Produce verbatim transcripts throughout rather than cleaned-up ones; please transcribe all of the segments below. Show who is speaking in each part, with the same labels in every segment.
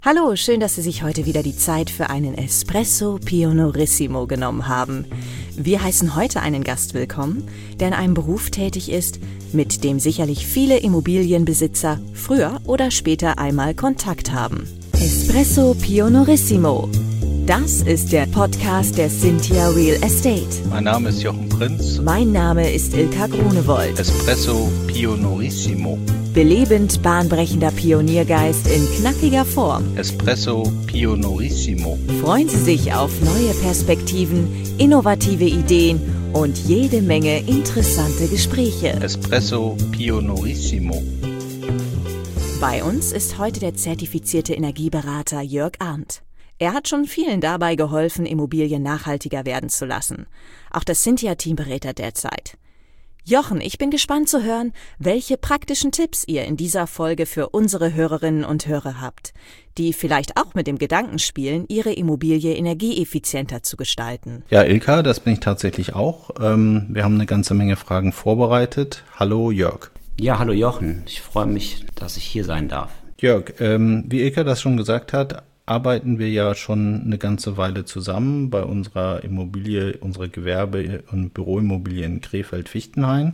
Speaker 1: Hallo, schön, dass Sie sich heute wieder die Zeit für einen Espresso Pionorissimo genommen haben. Wir heißen heute einen Gast willkommen, der in einem Beruf tätig ist, mit dem sicherlich viele Immobilienbesitzer früher oder später einmal Kontakt haben. Espresso Pionorissimo. Das ist der Podcast der Cynthia Real Estate.
Speaker 2: Mein Name ist Jochen Prinz.
Speaker 1: Mein Name ist Ilka Grunewold.
Speaker 2: Espresso Pionorissimo.
Speaker 1: Belebend bahnbrechender Pioniergeist in knackiger Form.
Speaker 2: Espresso Pionorissimo.
Speaker 1: Freuen Sie sich auf neue Perspektiven, innovative Ideen und jede Menge interessante Gespräche.
Speaker 2: Espresso Pionorissimo.
Speaker 1: Bei uns ist heute der zertifizierte Energieberater Jörg Arndt. Er hat schon vielen dabei geholfen, Immobilien nachhaltiger werden zu lassen. Auch das Cynthia-Team berät er derzeit. Jochen, ich bin gespannt zu hören, welche praktischen Tipps ihr in dieser Folge für unsere Hörerinnen und Hörer habt, die vielleicht auch mit dem Gedanken spielen, ihre Immobilie energieeffizienter zu gestalten.
Speaker 2: Ja, Ilka, das bin ich tatsächlich auch. Ähm, wir haben eine ganze Menge Fragen vorbereitet. Hallo Jörg.
Speaker 3: Ja, hallo Jochen. Ich freue mich, dass ich hier sein darf.
Speaker 2: Jörg, ähm, wie Ilka das schon gesagt hat, arbeiten wir ja schon eine ganze Weile zusammen bei unserer Immobilie, unserer Gewerbe- und Büroimmobilie in Krefeld-Fichtenhain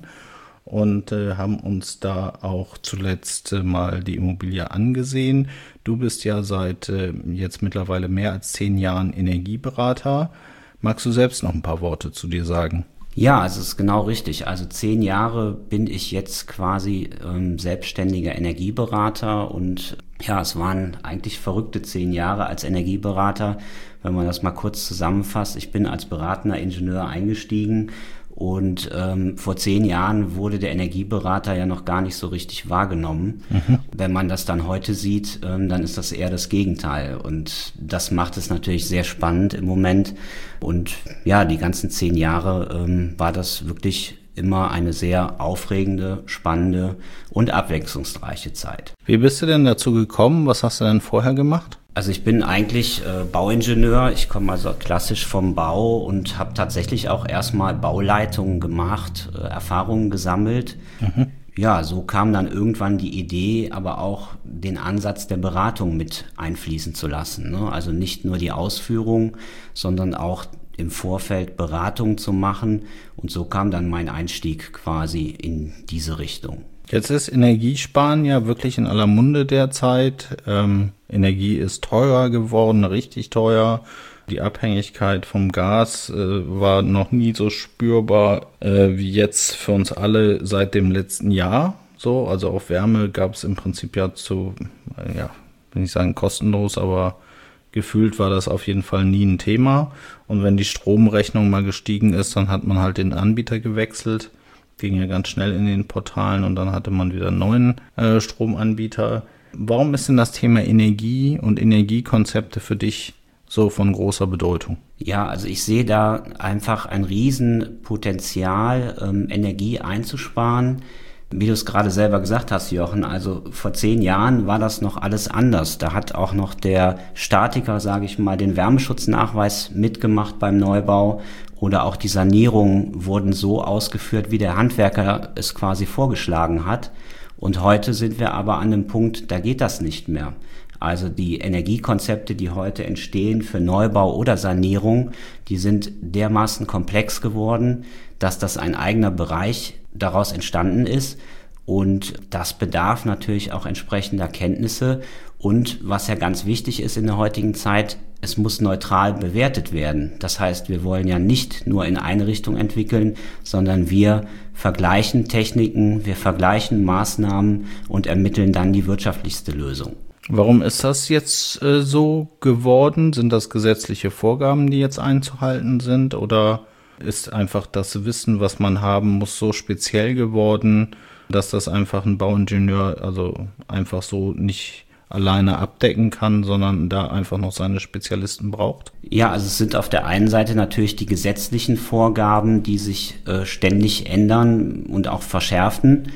Speaker 2: und äh, haben uns da auch zuletzt äh, mal die Immobilie angesehen. Du bist ja seit äh, jetzt mittlerweile mehr als zehn Jahren Energieberater. Magst du selbst noch ein paar Worte zu dir sagen?
Speaker 3: Ja, also es ist genau richtig. Also zehn Jahre bin ich jetzt quasi ähm, selbstständiger Energieberater und ja, es waren eigentlich verrückte zehn Jahre als Energieberater, wenn man das mal kurz zusammenfasst. Ich bin als beratender Ingenieur eingestiegen und ähm, vor zehn Jahren wurde der Energieberater ja noch gar nicht so richtig wahrgenommen. Mhm. Wenn man das dann heute sieht, ähm, dann ist das eher das Gegenteil. Und das macht es natürlich sehr spannend im Moment. Und ja, die ganzen zehn Jahre ähm, war das wirklich immer eine sehr aufregende, spannende und abwechslungsreiche Zeit.
Speaker 2: Wie bist du denn dazu gekommen? Was hast du denn vorher gemacht?
Speaker 3: Also ich bin eigentlich äh, Bauingenieur, ich komme also klassisch vom Bau und habe tatsächlich auch erstmal Bauleitungen gemacht, äh, Erfahrungen gesammelt. Mhm. Ja, so kam dann irgendwann die Idee, aber auch den Ansatz der Beratung mit einfließen zu lassen, ne? Also nicht nur die Ausführung, sondern auch im Vorfeld Beratung zu machen. Und so kam dann mein Einstieg quasi in diese Richtung.
Speaker 2: Jetzt ist Energiesparen ja wirklich in aller Munde derzeit. Ähm, Energie ist teurer geworden, richtig teuer. Die Abhängigkeit vom Gas äh, war noch nie so spürbar äh, wie jetzt für uns alle seit dem letzten Jahr. So, also auf Wärme gab es im Prinzip ja zu, äh, ja, will nicht sagen kostenlos, aber gefühlt war das auf jeden Fall nie ein Thema. Und wenn die Stromrechnung mal gestiegen ist, dann hat man halt den Anbieter gewechselt. Ging ja ganz schnell in den Portalen und dann hatte man wieder einen neuen äh, Stromanbieter. Warum ist denn das Thema Energie und Energiekonzepte für dich so von großer Bedeutung?
Speaker 3: Ja, also ich sehe da einfach ein Riesenpotenzial, ähm, Energie einzusparen. Wie du es gerade selber gesagt hast, Jochen, also vor zehn Jahren war das noch alles anders. Da hat auch noch der Statiker, sage ich mal, den Wärmeschutznachweis mitgemacht beim Neubau oder auch die Sanierungen wurden so ausgeführt, wie der Handwerker es quasi vorgeschlagen hat. Und heute sind wir aber an einem Punkt, da geht das nicht mehr. Also die Energiekonzepte, die heute entstehen für Neubau oder Sanierung, die sind dermaßen komplex geworden, dass das ein eigener Bereich daraus entstanden ist. Und das bedarf natürlich auch entsprechender Kenntnisse. Und was ja ganz wichtig ist in der heutigen Zeit, es muss neutral bewertet werden. Das heißt, wir wollen ja nicht nur in eine Richtung entwickeln, sondern wir vergleichen Techniken, wir vergleichen Maßnahmen und ermitteln dann die wirtschaftlichste Lösung.
Speaker 2: Warum ist das jetzt äh, so geworden? Sind das gesetzliche Vorgaben, die jetzt einzuhalten sind? Oder ist einfach das Wissen, was man haben muss, so speziell geworden, dass das einfach ein Bauingenieur also einfach so nicht alleine abdecken kann, sondern da einfach noch seine Spezialisten braucht?
Speaker 3: Ja, also es sind auf der einen Seite natürlich die gesetzlichen Vorgaben, die sich äh, ständig ändern und auch verschärfen.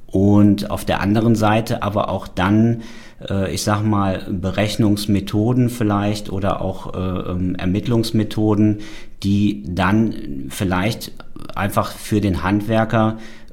Speaker 3: Und auf der anderen Seite aber auch dann, äh, ich sag mal, Berechnungsmethoden vielleicht oder auch äh, ähm, Ermittlungsmethoden, die dann vielleicht einfach für den Handwerker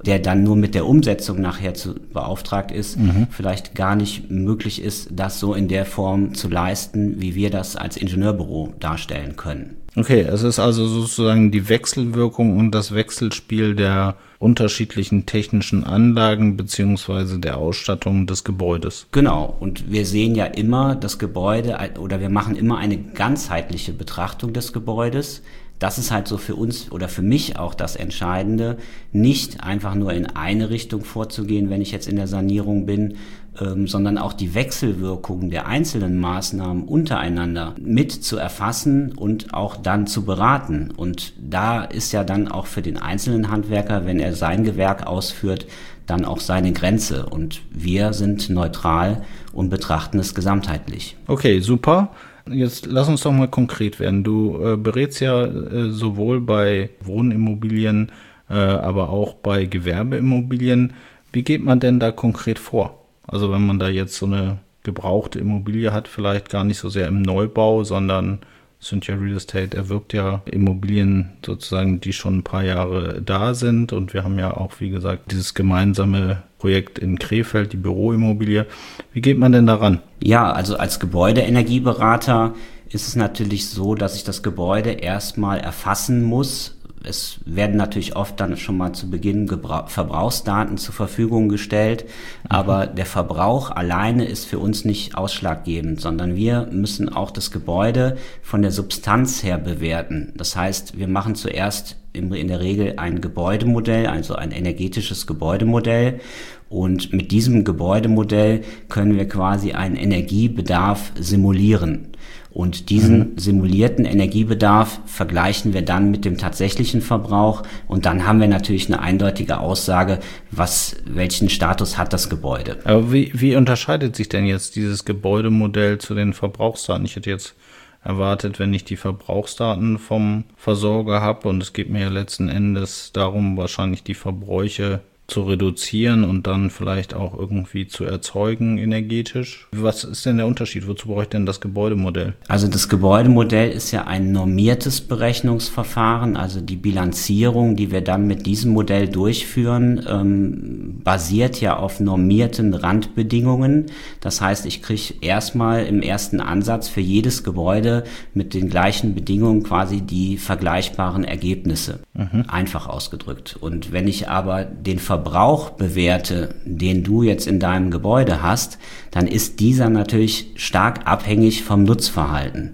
Speaker 3: der dann nur mit der Umsetzung nachher zu beauftragt ist, mhm. vielleicht gar nicht möglich ist, das so in der Form zu leisten, wie wir das als Ingenieurbüro darstellen können.
Speaker 2: Okay, es ist also sozusagen die Wechselwirkung und das Wechselspiel der unterschiedlichen technischen Anlagen beziehungsweise der Ausstattung des Gebäudes.
Speaker 3: Genau, und wir sehen ja immer das Gebäude oder wir machen immer eine ganzheitliche Betrachtung des Gebäudes. Das ist halt so für uns oder für mich auch das Entscheidende, nicht einfach nur in eine Richtung vorzugehen, wenn ich jetzt in der Sanierung bin, ähm, sondern auch die Wechselwirkungen der einzelnen Maßnahmen untereinander mit zu erfassen und auch dann zu beraten. Und da ist ja dann auch für den einzelnen Handwerker, wenn er sein Gewerk ausführt, dann auch seine Grenze. Und wir sind neutral und betrachten es gesamtheitlich.
Speaker 2: Okay, super. Jetzt lass uns doch mal konkret werden. Du äh, berätst ja äh, sowohl bei Wohnimmobilien, äh, aber auch bei Gewerbeimmobilien. Wie geht man denn da konkret vor? Also wenn man da jetzt so eine gebrauchte Immobilie hat, vielleicht gar nicht so sehr im Neubau, sondern Cynthia Real Estate erwirbt ja Immobilien sozusagen, die schon ein paar Jahre da sind. Und wir haben ja auch, wie gesagt, dieses gemeinsame Projekt in Krefeld, die Büroimmobilie. Wie geht man denn daran?
Speaker 3: Ja, also als Gebäudeenergieberater ist es natürlich so, dass ich das Gebäude erstmal erfassen muss. Es werden natürlich oft dann schon mal zu Beginn Gebra- Verbrauchsdaten zur Verfügung gestellt, mhm. aber der Verbrauch alleine ist für uns nicht ausschlaggebend, sondern wir müssen auch das Gebäude von der Substanz her bewerten. Das heißt, wir machen zuerst in der Regel ein Gebäudemodell, also ein energetisches Gebäudemodell. Und mit diesem Gebäudemodell können wir quasi einen Energiebedarf simulieren. Und diesen mhm. simulierten Energiebedarf vergleichen wir dann mit dem tatsächlichen Verbrauch. Und dann haben wir natürlich eine eindeutige Aussage, was, welchen Status hat das Gebäude.
Speaker 2: Aber wie, wie unterscheidet sich denn jetzt dieses Gebäudemodell zu den Verbrauchsdaten? Ich hätte jetzt erwartet, wenn ich die Verbrauchsdaten vom Versorger habe, und es geht mir ja letzten Endes darum, wahrscheinlich die Verbräuche zu reduzieren und dann vielleicht auch irgendwie zu erzeugen energetisch. Was ist denn der Unterschied? Wozu brauche ich denn das Gebäudemodell?
Speaker 3: Also das Gebäudemodell ist ja ein normiertes Berechnungsverfahren, also die Bilanzierung, die wir dann mit diesem Modell durchführen, ähm, basiert ja auf normierten Randbedingungen. Das heißt, ich kriege erstmal im ersten Ansatz für jedes Gebäude mit den gleichen Bedingungen quasi die vergleichbaren Ergebnisse, mhm. einfach ausgedrückt. Und wenn ich aber den Verbrauch bewerte, den du jetzt in deinem Gebäude hast, dann ist dieser natürlich stark abhängig vom Nutzverhalten.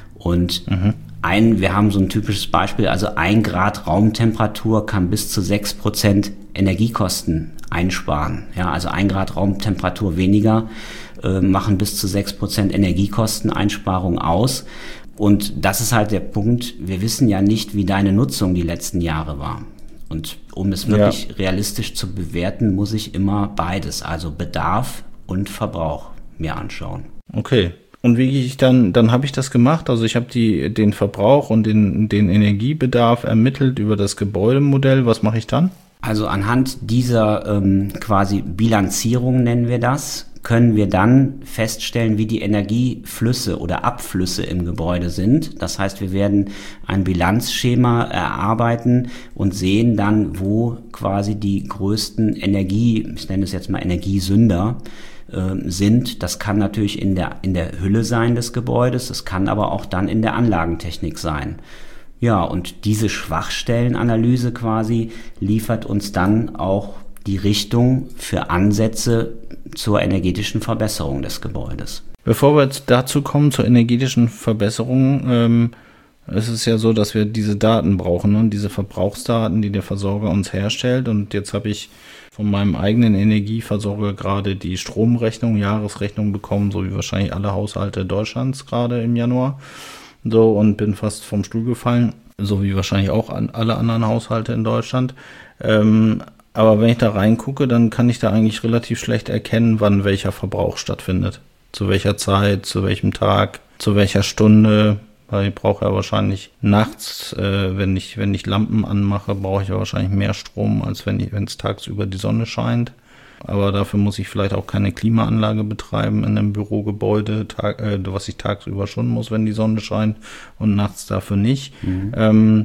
Speaker 3: Und mhm. ein, wir haben so ein typisches Beispiel, also ein Grad Raumtemperatur kann bis zu sechs Prozent Energiekosten einsparen. Ja, also ein Grad Raumtemperatur weniger äh, machen bis zu sechs Prozent Energiekosteneinsparung aus. Und das ist halt der Punkt, wir wissen ja nicht, wie deine Nutzung die letzten Jahre war. Und um es wirklich ja. realistisch zu bewerten, muss ich immer beides, also Bedarf und Verbrauch, mir anschauen.
Speaker 2: Okay. Und wie gehe ich dann, dann habe ich das gemacht, also ich habe die den Verbrauch und den, den Energiebedarf ermittelt über das Gebäudemodell. Was mache ich dann?
Speaker 3: Also anhand dieser ähm, quasi Bilanzierung nennen wir das, können wir dann feststellen, wie die Energieflüsse oder Abflüsse im Gebäude sind. Das heißt, wir werden ein Bilanzschema erarbeiten und sehen dann, wo quasi die größten Energie, ich nenne es jetzt mal Energiesünder, äh, sind. Das kann natürlich in der, in der Hülle sein des Gebäudes, das kann aber auch dann in der Anlagentechnik sein. Ja, und diese Schwachstellenanalyse quasi liefert uns dann auch die Richtung für Ansätze zur energetischen Verbesserung des Gebäudes.
Speaker 2: Bevor wir jetzt dazu kommen, zur energetischen Verbesserung, ähm, es ist ja so, dass wir diese Daten brauchen, ne? Diese Verbrauchsdaten, die der Versorger uns herstellt. Und jetzt habe ich von meinem eigenen Energieversorger gerade die Stromrechnung, Jahresrechnung bekommen, so wie wahrscheinlich alle Haushalte Deutschlands gerade im Januar. So, und bin fast vom Stuhl gefallen, so wie wahrscheinlich auch an alle anderen Haushalte in Deutschland. Ähm, Aber wenn ich da reingucke, dann kann ich da eigentlich relativ schlecht erkennen, wann welcher Verbrauch stattfindet. Zu welcher Zeit, zu welchem Tag, zu welcher Stunde. Weil ich brauche ja wahrscheinlich nachts, äh, wenn ich wenn ich Lampen anmache, brauche ich ja wahrscheinlich mehr Strom, als wenn ich, wenn es tagsüber die Sonne scheint. Aber dafür muss ich vielleicht auch keine Klimaanlage betreiben in einem Bürogebäude, tag, äh, was ich tagsüber schon muss, wenn die Sonne scheint und nachts dafür nicht. Mhm. Ähm,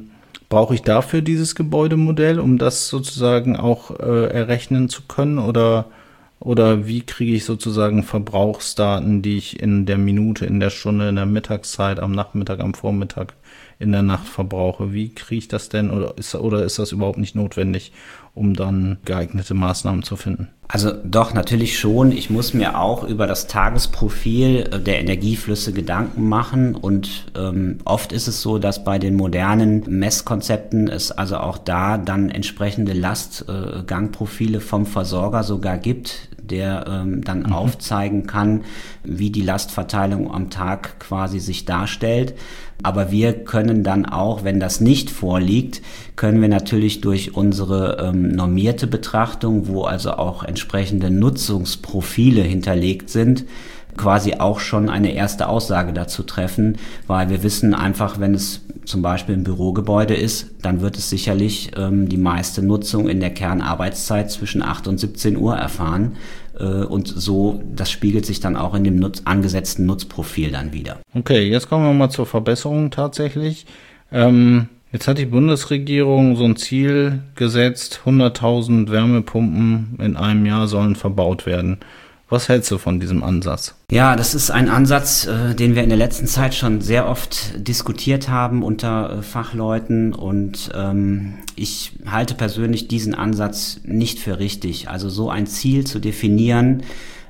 Speaker 2: Brauche ich dafür dieses Gebäudemodell, um das sozusagen auch äh, errechnen zu können? Oder, oder wie kriege ich sozusagen Verbrauchsdaten, die ich in der Minute, in der Stunde, in der Mittagszeit, am Nachmittag, am Vormittag, in der Nacht verbrauche? Wie kriege ich das denn? Oder ist, oder ist das überhaupt nicht notwendig, um dann geeignete Maßnahmen zu finden?
Speaker 3: Also doch, natürlich schon. Ich muss mir auch über das Tagesprofil der Energieflüsse Gedanken machen und ähm, oft ist es so, dass bei den modernen Messkonzepten es also auch da dann entsprechende Lastgangprofile äh, vom Versorger sogar gibt, der ähm, dann mhm. aufzeigen kann, wie die Lastverteilung am Tag quasi sich darstellt. Aber wir können dann auch, wenn das nicht vorliegt, können wir natürlich durch unsere ähm, normierte Betrachtung, wo also auch entsprechende Nutzungsprofile hinterlegt sind, quasi auch schon eine erste Aussage dazu treffen, weil wir wissen einfach, wenn es zum Beispiel ein Bürogebäude ist, dann wird es sicherlich ähm, die meiste Nutzung in der Kernarbeitszeit zwischen acht und siebzehn Uhr erfahren. Und so, das spiegelt sich dann auch in dem Nutz, angesetzten Nutzprofil dann wieder.
Speaker 2: Okay, jetzt kommen wir mal zur Verbesserung tatsächlich. Ähm, jetzt hat die Bundesregierung so ein Ziel gesetzt, hunderttausend Wärmepumpen in einem Jahr sollen verbaut werden. Was hältst du von diesem Ansatz?
Speaker 3: Ja, das ist ein Ansatz, äh, den wir in der letzten Zeit schon sehr oft diskutiert haben unter äh, Fachleuten und ähm, ich halte persönlich diesen Ansatz nicht für richtig. Also so ein Ziel zu definieren,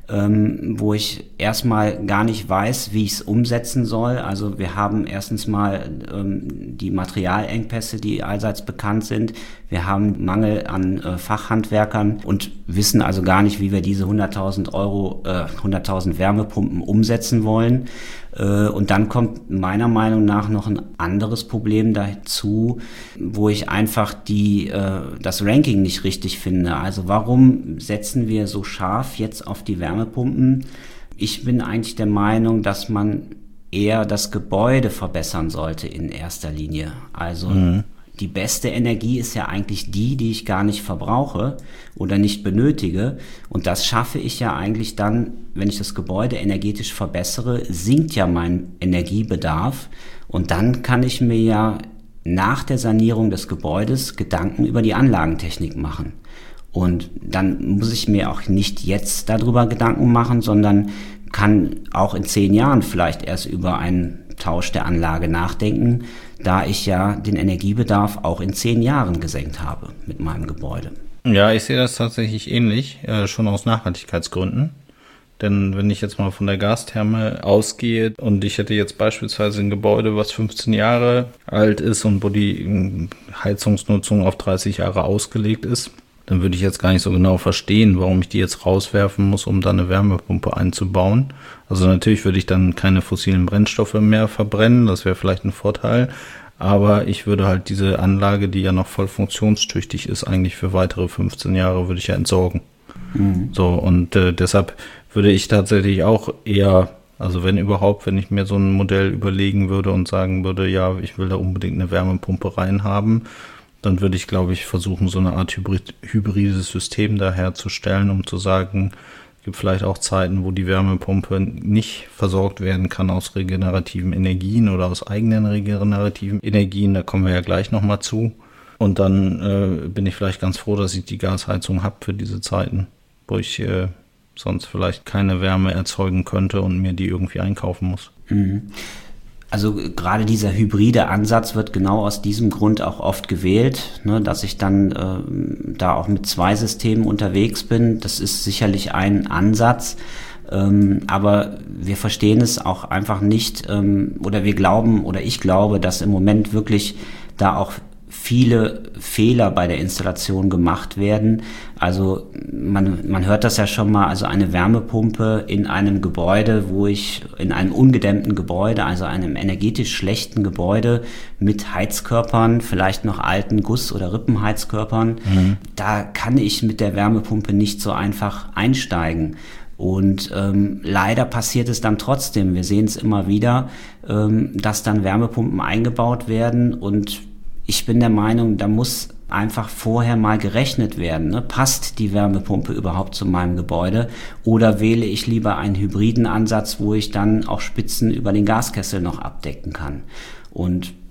Speaker 3: ähm, wo ich erstmal gar nicht weiß, wie ich es umsetzen soll. Also wir haben erstens mal ähm, die Materialengpässe, die allseits bekannt sind. Wir haben Mangel an äh, Fachhandwerkern und wissen also gar nicht, wie wir diese hunderttausend Euro, äh, hunderttausend Wärmepumpen umsetzen wollen. Äh, und dann kommt meiner Meinung nach noch ein anderes Problem dazu, wo ich einfach die, äh, das Ranking nicht richtig finde. Also warum setzen wir so scharf jetzt auf die Wärmepumpen? Ich bin eigentlich der Meinung, dass man eher das Gebäude verbessern sollte in erster Linie. Also mhm. Die beste Energie ist ja eigentlich die, die ich gar nicht verbrauche oder nicht benötige. Und das schaffe ich ja eigentlich dann, wenn ich das Gebäude energetisch verbessere, sinkt ja mein Energiebedarf. Und dann kann ich mir ja nach der Sanierung des Gebäudes Gedanken über die Anlagentechnik machen. Und dann muss ich mir auch nicht jetzt darüber Gedanken machen, sondern kann auch in zehn Jahren vielleicht erst über einen Tausch der Anlage nachdenken, da ich ja den Energiebedarf auch in zehn Jahren gesenkt habe mit meinem Gebäude.
Speaker 2: Ja, ich sehe das tatsächlich ähnlich, äh, schon aus Nachhaltigkeitsgründen. Denn wenn ich jetzt mal von der Gastherme ausgehe und ich hätte jetzt beispielsweise ein Gebäude, was fünfzehn Jahre alt ist und wo die Heizungsnutzung auf dreißig Jahre ausgelegt ist, dann würde ich jetzt gar nicht so genau verstehen, warum ich die jetzt rauswerfen muss, um da eine Wärmepumpe einzubauen. Also natürlich würde ich dann keine fossilen Brennstoffe mehr verbrennen, das wäre vielleicht ein Vorteil, aber ich würde halt diese Anlage, die ja noch voll funktionstüchtig ist, eigentlich für weitere fünfzehn Jahre würde ich ja entsorgen. Mhm. So, und äh, deshalb würde ich tatsächlich auch eher, also wenn überhaupt, wenn ich mir so ein Modell überlegen würde und sagen würde, ja, ich will da unbedingt eine Wärmepumpe reinhaben, dann würde ich, glaube ich, versuchen, so eine Art Hybrid, hybrides System da herzustellen, um zu sagen, es gibt vielleicht auch Zeiten, wo die Wärmepumpe nicht versorgt werden kann aus regenerativen Energien oder aus eigenen regenerativen Energien. Da kommen wir ja gleich nochmal zu. Und dann äh, bin ich vielleicht ganz froh, dass ich die Gasheizung habe für diese Zeiten, wo ich äh, sonst vielleicht keine Wärme erzeugen könnte und mir die irgendwie einkaufen muss.
Speaker 3: Mhm. Also gerade dieser hybride Ansatz wird genau aus diesem Grund auch oft gewählt, ne, dass ich dann äh, da auch mit zwei Systemen unterwegs bin. Das ist sicherlich ein Ansatz, ähm, aber wir verstehen es auch einfach nicht ähm, oder wir glauben oder ich glaube, dass im Moment wirklich da auch viele Fehler bei der Installation gemacht werden. Also man, man hört das ja schon mal, also eine Wärmepumpe in einem Gebäude, wo ich in einem ungedämmten Gebäude, also einem energetisch schlechten Gebäude mit Heizkörpern, vielleicht noch alten Guss- oder Rippenheizkörpern, mhm. da kann ich mit der Wärmepumpe nicht so einfach einsteigen. Und ähm, leider passiert es dann trotzdem. Wir sehen es immer wieder, ähm, dass dann Wärmepumpen eingebaut werden und ich bin der Meinung, da muss einfach vorher mal gerechnet werden. Ne? Passt die Wärmepumpe überhaupt zu meinem Gebäude? Oder wähle ich lieber einen hybriden Ansatz, wo ich dann auch Spitzen über den Gaskessel noch abdecken kann? Und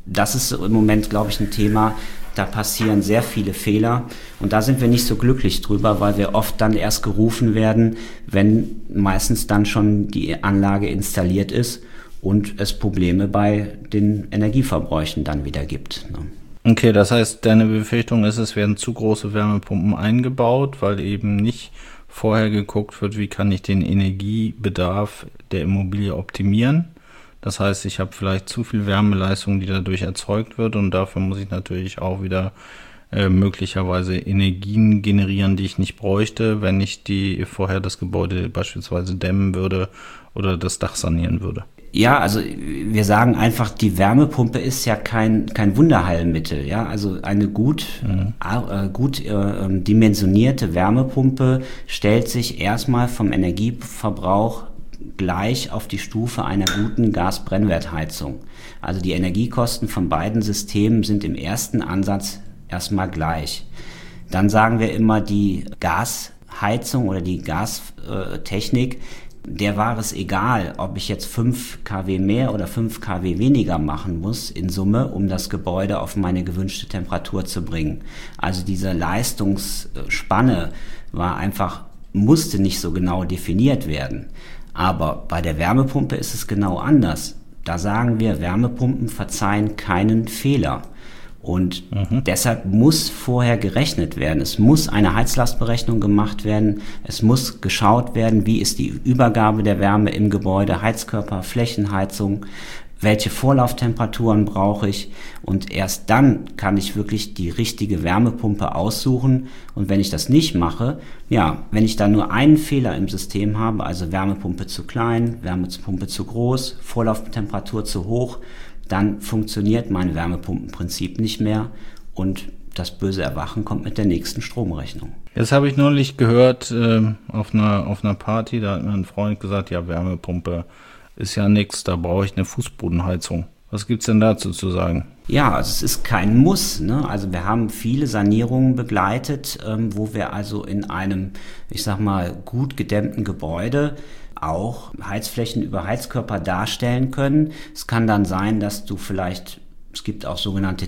Speaker 3: das ist im Moment, glaube ich, ein Thema, da passieren sehr viele Fehler und da sind wir nicht so glücklich drüber, weil wir oft dann erst gerufen werden, wenn meistens dann schon die Anlage installiert ist und es Probleme bei den Energieverbräuchen dann wieder gibt.
Speaker 2: Okay, das heißt, deine Befürchtung ist, es werden zu große Wärmepumpen eingebaut, weil eben nicht vorher geguckt wird, wie kann ich den Energiebedarf der Immobilie optimieren. Das heißt, ich habe vielleicht zu viel Wärmeleistung, die dadurch erzeugt wird und dafür muss ich natürlich auch wieder äh, möglicherweise Energien generieren, die ich nicht bräuchte, wenn ich die vorher das Gebäude beispielsweise dämmen würde oder das Dach sanieren würde.
Speaker 3: Ja, also wir sagen einfach, die Wärmepumpe ist ja kein kein Wunderheilmittel, ja, also eine gut mhm. äh, gut äh, dimensionierte Wärmepumpe stellt sich erstmal vom Energieverbrauch gleich auf die Stufe einer guten Gasbrennwertheizung. Also die Energiekosten von beiden Systemen sind im ersten Ansatz erstmal gleich. Dann sagen wir immer, die Gasheizung oder die Gastechnik, der war es egal, ob ich jetzt fünf Kilowatt mehr oder fünf Kilowatt weniger machen muss in Summe, um das Gebäude auf meine gewünschte Temperatur zu bringen. Also diese Leistungsspanne war einfach, musste nicht so genau definiert werden. Aber bei der Wärmepumpe ist es genau anders. Da sagen wir, Wärmepumpen verzeihen keinen Fehler. Und mhm. deshalb muss vorher gerechnet werden. Es muss eine Heizlastberechnung gemacht werden. Es muss geschaut werden, wie ist die Übergabe der Wärme im Gebäude, Heizkörper, Flächenheizung, welche Vorlauftemperaturen brauche ich. Und erst dann kann ich wirklich die richtige Wärmepumpe aussuchen. Und wenn ich das nicht mache, ja, wenn ich da nur einen Fehler im System habe, also Wärmepumpe zu klein, Wärmepumpe zu groß, Vorlauftemperatur zu hoch, dann funktioniert mein Wärmepumpenprinzip nicht mehr und das böse Erwachen kommt mit der nächsten Stromrechnung.
Speaker 2: Jetzt habe ich neulich gehört, äh, auf einer, auf einer Party, da hat mir ein Freund gesagt, ja, Wärmepumpe ist ja nichts, da brauche ich eine Fußbodenheizung. Was gibt's denn dazu zu sagen?
Speaker 3: Ja, also es ist kein Muss, ne? Also wir haben viele Sanierungen begleitet, ähm, wo wir also in einem, ich sag mal, gut gedämmten Gebäude auch Heizflächen über Heizkörper darstellen können. Es kann dann sein, dass du vielleicht, es gibt auch sogenannte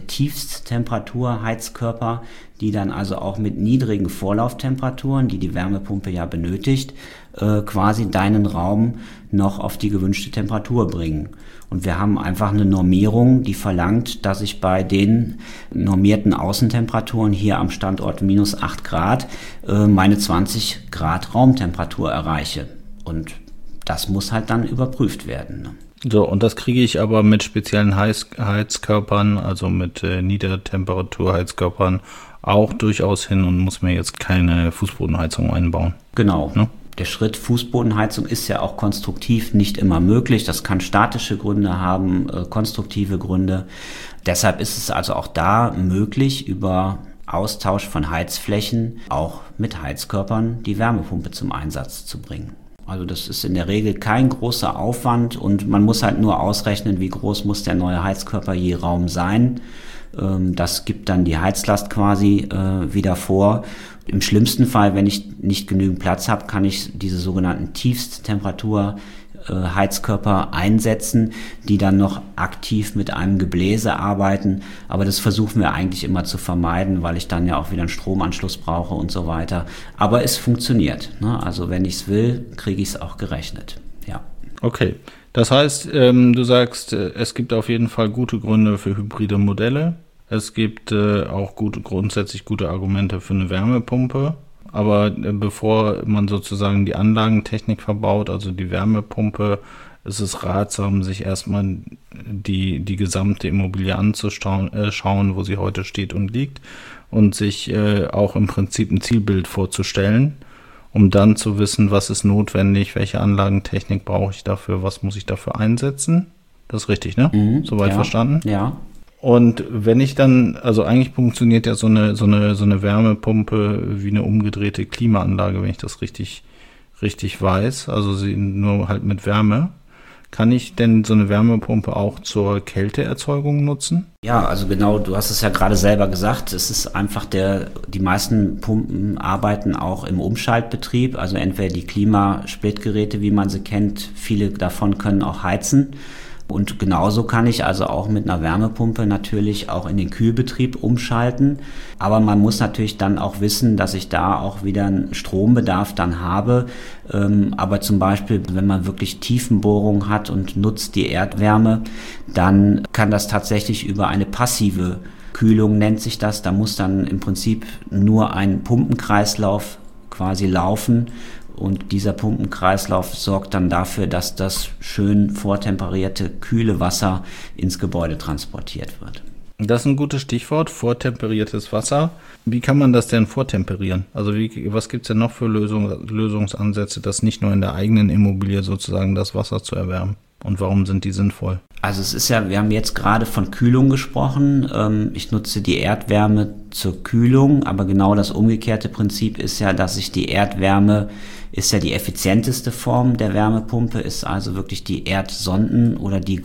Speaker 3: Tiefsttemperatur-Heizkörper, die dann also auch mit niedrigen Vorlauftemperaturen, die die Wärmepumpe ja benötigt, äh, quasi deinen Raum noch auf die gewünschte Temperatur bringen. Und wir haben einfach eine Normierung, die verlangt, dass ich bei den normierten Außentemperaturen hier am Standort minus acht Grad äh, meine zwanzig Grad Raumtemperatur erreiche. Und das muss halt dann überprüft werden. Ne?
Speaker 2: So, und das kriege ich aber mit speziellen Heiz- Heizkörpern, also mit äh, Niedertemperaturheizkörpern auch durchaus hin und muss mir jetzt keine Fußbodenheizung einbauen.
Speaker 3: Genau. Ne? Der Schritt Fußbodenheizung ist ja auch konstruktiv nicht immer möglich. Das kann statische Gründe haben, äh, konstruktive Gründe. Deshalb ist es also auch da möglich, über Austausch von Heizflächen auch mit Heizkörpern die Wärmepumpe zum Einsatz zu bringen. Also das ist in der Regel kein großer Aufwand und man muss halt nur ausrechnen, wie groß muss der neue Heizkörper je Raum sein. Das gibt dann die Heizlast quasi wieder vor. Im schlimmsten Fall, wenn ich nicht genügend Platz habe, kann ich diese sogenannten Tiefsttemperatur Heizkörper einsetzen, die dann noch aktiv mit einem Gebläse arbeiten. Aber das versuchen wir eigentlich immer zu vermeiden, weil ich dann ja auch wieder einen Stromanschluss brauche und so weiter. Aber es funktioniert. Ne? Also wenn ich es will, kriege ich es auch gerechnet. Ja.
Speaker 2: Okay. Das heißt, ähm, du sagst, äh, es gibt auf jeden Fall gute Gründe für hybride Modelle. Es gibt äh, auch gute, grundsätzlich gute Argumente für eine Wärmepumpe. Aber äh, bevor man sozusagen die Anlagentechnik verbaut, also die Wärmepumpe, ist es ratsam, sich erstmal die, die gesamte Immobilie anzuschauen, äh, schauen, wo sie heute steht und liegt und sich äh, auch im Prinzip ein Zielbild vorzustellen, um dann zu wissen, was ist notwendig, welche Anlagentechnik brauche ich dafür, was muss ich dafür einsetzen. Das ist richtig, ne?
Speaker 3: Mhm,
Speaker 2: Soweit
Speaker 3: ja,
Speaker 2: verstanden?
Speaker 3: Ja.
Speaker 2: Und wenn ich dann, also eigentlich funktioniert ja so eine, so eine, so eine Wärmepumpe wie eine umgedrehte Klimaanlage, wenn ich das richtig, richtig weiß. Also sie nur halt mit Wärme. Kann ich denn so eine Wärmepumpe auch zur Kälteerzeugung nutzen?
Speaker 3: Ja, also genau, du hast es ja gerade selber gesagt, es ist einfach der, die meisten Pumpen arbeiten auch im Umschaltbetrieb, also entweder die Klimasplitgeräte, wie man sie kennt, viele davon können auch heizen. Und genauso kann ich also auch mit einer Wärmepumpe natürlich auch in den Kühlbetrieb umschalten. Aber man muss natürlich dann auch wissen, dass ich da auch wieder einen Strombedarf dann habe. Aber zum Beispiel, wenn man wirklich Tiefenbohrung hat und nutzt die Erdwärme, dann kann das tatsächlich über eine passive Kühlung, nennt sich das. Da muss dann im Prinzip nur ein Pumpenkreislauf quasi laufen. Und dieser Pumpenkreislauf sorgt dann dafür, dass das schön vortemperierte, kühle Wasser ins Gebäude transportiert wird.
Speaker 2: Das ist ein gutes Stichwort, vortemperiertes Wasser. Wie kann man das denn vortemperieren? Also wie, was gibt es denn noch für Lösung, Lösungsansätze, das nicht nur in der eigenen Immobilie sozusagen das Wasser zu erwärmen? Und warum sind die sinnvoll?
Speaker 3: Also es ist ja, wir haben jetzt gerade von Kühlung gesprochen. Ich nutze die Erdwärme zur Kühlung, aber genau das umgekehrte Prinzip ist ja, dass ich die Erdwärme, ist ja die effizienteste Form der Wärmepumpe, ist also wirklich die Erdsonden- oder die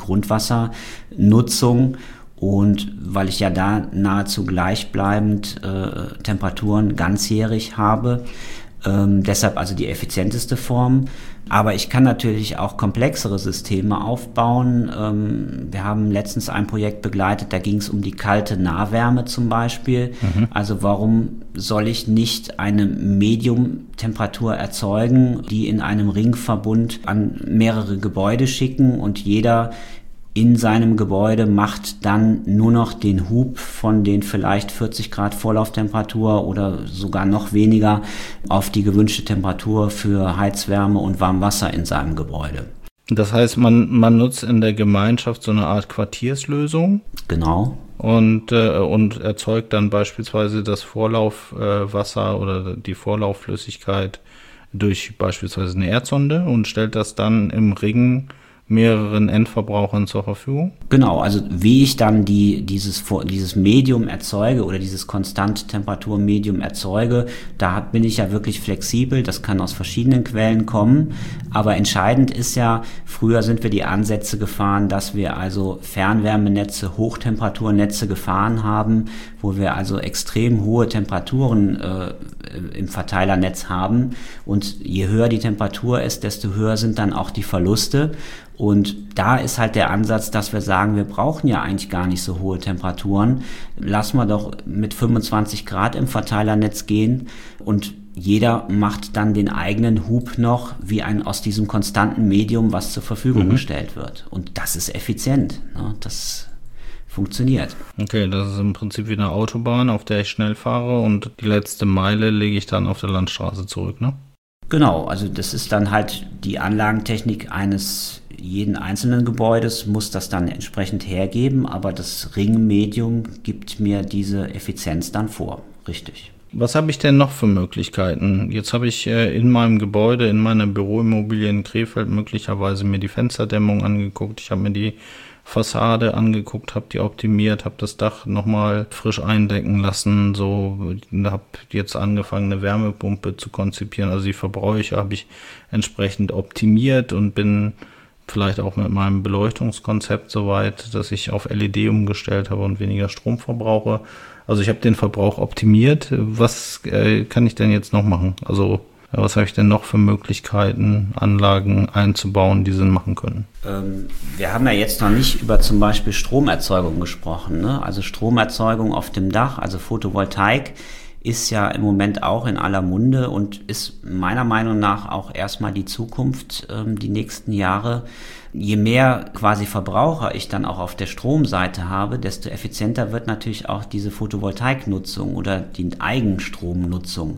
Speaker 3: Grundwassernutzung. Und weil ich ja da nahezu gleichbleibend äh, Temperaturen ganzjährig habe, ähm, deshalb also die effizienteste Form. Aber ich kann natürlich auch komplexere Systeme aufbauen. Ähm, wir haben letztens ein Projekt begleitet, da ging es um die kalte Nahwärme zum Beispiel. Mhm. Also warum soll ich nicht eine Mediumtemperatur erzeugen, die in einem Ringverbund an mehrere Gebäude schicken und jeder in seinem Gebäude macht dann nur noch den Hub von den vielleicht vierzig Grad Vorlauftemperatur oder sogar noch weniger auf die gewünschte Temperatur für Heizwärme und Warmwasser in seinem Gebäude.
Speaker 2: Das heißt, man, man nutzt in der Gemeinschaft so eine Art Quartierslösung.
Speaker 3: Genau.
Speaker 2: Und, äh, und erzeugt dann beispielsweise das Vorlaufwasser äh, oder die Vorlaufflüssigkeit durch beispielsweise eine Erdsonde und stellt das dann im Ring mehreren Endverbrauchern zur Verfügung?
Speaker 3: Genau, also wie ich dann die, dieses, dieses Medium erzeuge oder dieses Konstant-Temperatur-Medium erzeuge, da bin ich ja wirklich flexibel, das kann aus verschiedenen Quellen kommen, aber entscheidend ist ja, früher sind wir die Ansätze gefahren, dass wir also Fernwärmenetze, Hochtemperaturennetze gefahren haben, wo wir also extrem hohe Temperaturen äh, im Verteilernetz haben und je höher die Temperatur ist, desto höher sind dann auch die Verluste. Und da ist halt der Ansatz, dass wir sagen, wir brauchen ja eigentlich gar nicht so hohe Temperaturen. Lassen wir doch mit fünfundzwanzig Grad im Verteilernetz gehen und jeder macht dann den eigenen Hub noch wie ein aus diesem konstanten Medium, was zur Verfügung mhm. gestellt wird. Und das ist effizient. Ne? Das funktioniert.
Speaker 2: Okay, das ist im Prinzip wie eine Autobahn, auf der ich schnell fahre und die letzte Meile lege ich dann auf der Landstraße zurück, ne?
Speaker 3: Genau, also das ist dann halt die Anlagentechnik eines jeden einzelnen Gebäudes, muss das dann entsprechend hergeben, aber das Ringmedium gibt mir diese Effizienz dann vor, richtig.
Speaker 2: Was habe ich denn noch für Möglichkeiten? Jetzt habe ich äh, in meinem Gebäude, in meiner Büroimmobilie in Krefeld möglicherweise mir die Fensterdämmung angeguckt, ich habe mir die Fassade angeguckt, habe die optimiert, habe das Dach nochmal frisch eindecken lassen, so habe jetzt angefangen eine Wärmepumpe zu konzipieren, also die Verbräuche habe ich entsprechend optimiert und bin vielleicht auch mit meinem Beleuchtungskonzept soweit, dass ich auf L E D umgestellt habe und weniger Strom verbrauche. Also ich habe den Verbrauch optimiert. Was äh, kann ich denn jetzt noch machen? Also was habe ich denn noch für Möglichkeiten, Anlagen einzubauen, die Sinn machen können?
Speaker 3: Ähm, wir haben ja jetzt noch nicht über zum Beispiel Stromerzeugung gesprochen, ne? Also Stromerzeugung auf dem Dach, also Photovoltaik, ist ja im Moment auch in aller Munde und ist meiner Meinung nach auch erstmal die Zukunft, ähm, die nächsten Jahre. Je mehr quasi Verbraucher ich dann auch auf der Stromseite habe, desto effizienter wird natürlich auch diese Photovoltaiknutzung oder die Eigenstromnutzung.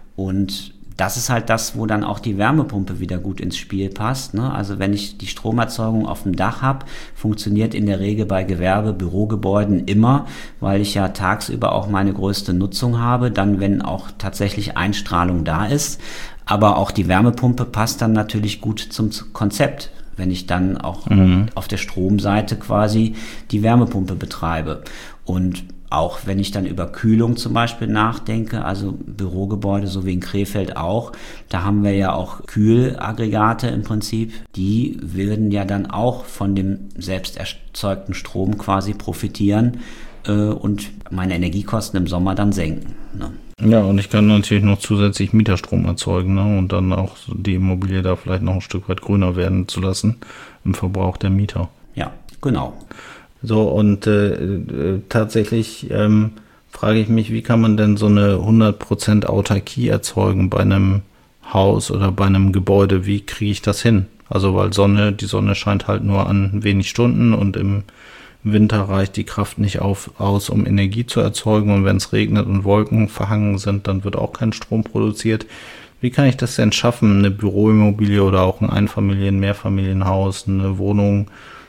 Speaker 3: Und das ist halt das, wo dann auch die Wärmepumpe wieder gut ins Spiel passt, ne? Also wenn ich die Stromerzeugung auf dem Dach habe, funktioniert in der Regel bei Gewerbe-, Bürogebäuden immer, weil ich ja tagsüber auch meine größte Nutzung habe, dann wenn auch tatsächlich Einstrahlung da ist. Aber auch die Wärmepumpe passt dann natürlich gut zum Konzept, wenn ich dann auch mhm. auf der Stromseite quasi die Wärmepumpe betreibe. Und auch wenn ich dann über Kühlung zum Beispiel nachdenke, also Bürogebäude, so wie in Krefeld auch, da haben wir ja auch Kühlaggregate im Prinzip, die würden ja dann auch von dem selbst erzeugten Strom quasi profitieren äh, und meine Energiekosten im Sommer dann senken. Ne?
Speaker 2: Ja, und ich kann natürlich noch zusätzlich Mieterstrom erzeugen, ne? Und dann auch die Immobilie da vielleicht noch ein Stück weit grüner werden zu lassen im Verbrauch der Mieter.
Speaker 3: Ja, genau.
Speaker 2: So, und äh, äh, tatsächlich ähm, frage ich mich, wie kann man denn so eine hundert Prozent Autarkie erzeugen bei einem Haus oder bei einem Gebäude? Wie kriege ich das hin? Also, weil Sonne, die Sonne scheint halt nur an wenig Stunden und im Winter reicht die Kraft nicht auf, aus, um Energie zu erzeugen. Und wenn es regnet und Wolken verhangen sind, dann wird auch kein Strom produziert. Wie kann ich das denn schaffen, eine Büroimmobilie oder auch ein Einfamilien-, Mehrfamilienhaus, eine Wohnung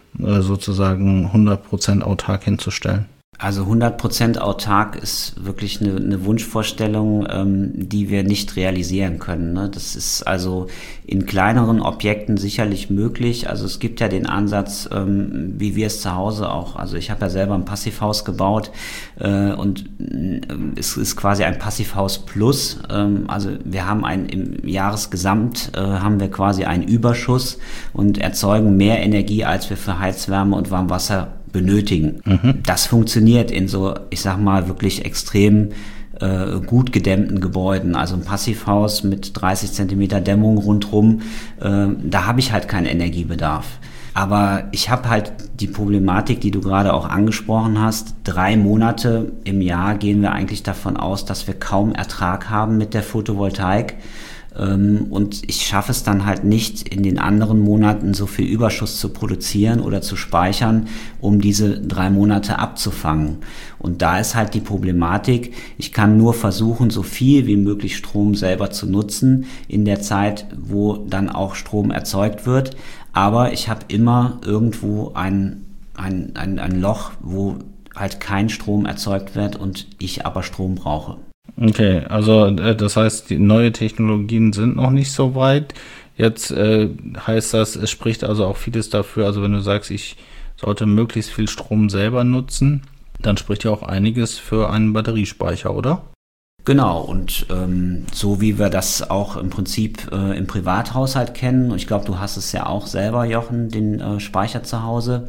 Speaker 2: sozusagen hundert Prozent autark hinzustellen?
Speaker 3: Also hundert Prozent autark ist wirklich eine, eine Wunschvorstellung, ähm, die wir nicht realisieren können. Ne? Das ist also in kleineren Objekten sicherlich möglich. Also es gibt ja den Ansatz, ähm, wie wir es zu Hause auch, also ich habe ja selber ein Passivhaus gebaut äh, und äh, es ist quasi ein Passivhaus Plus. Ähm, also wir haben ein, im Jahresgesamt äh, haben wir quasi einen Überschuss und erzeugen mehr Energie, als wir für Heizwärme und Warmwasser benötigen. Mhm. Das funktioniert in so, ich sag mal, wirklich extrem äh, gut gedämmten Gebäuden. Also ein Passivhaus mit dreißig Zentimeter Dämmung rundherum, äh, da habe ich halt keinen Energiebedarf. Aber ich habe halt die Problematik, die du gerade auch angesprochen hast. Drei Monate im Jahr gehen wir eigentlich davon aus, dass wir kaum Ertrag haben mit der Photovoltaik. Und ich schaffe es dann halt nicht, in den anderen Monaten so viel Überschuss zu produzieren oder zu speichern, um diese drei Monate abzufangen. Und da ist halt die Problematik, ich kann nur versuchen, so viel wie möglich Strom selber zu nutzen in der Zeit, wo dann auch Strom erzeugt wird. Aber ich habe immer irgendwo ein, ein, ein, ein Loch, wo halt kein Strom erzeugt wird und ich aber Strom brauche.
Speaker 2: Okay, also äh, das heißt, die neue Technologien sind noch nicht so weit. Jetzt äh, heißt das, es spricht also auch vieles dafür, also wenn du sagst, ich sollte möglichst viel Strom selber nutzen, dann spricht ja auch einiges für einen Batteriespeicher, oder?
Speaker 3: Genau, und ähm, so wie wir das auch im Prinzip äh, im Privathaushalt kennen, und ich glaube, du hast es ja auch selber, Jochen, den äh, Speicher zu Hause,